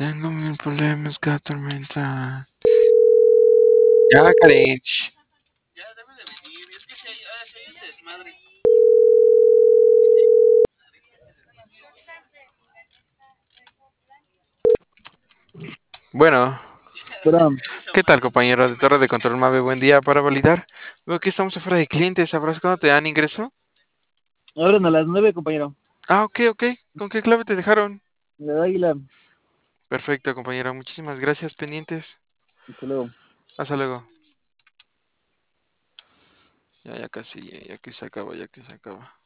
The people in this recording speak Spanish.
Tengo mil problemas que atormentan. Ya, Karench. Ya debe de venir. Es que si hay ese desmadre. Bueno, Pero, ¿qué tal, compañero de Torre de Control Mave? Buen día para validar. Veo que estamos afuera de clientes. ¿Sabrás cuándo te dan ingreso? abren a las 9, compañero. Ah, ok, ok. ¿Con qué clave te dejaron? Le da águila. Perfecto, compañero. Muchísimas gracias, pendientes. Hasta luego. Hasta luego. Ya casi, ya que se acaba, ya que se acaba.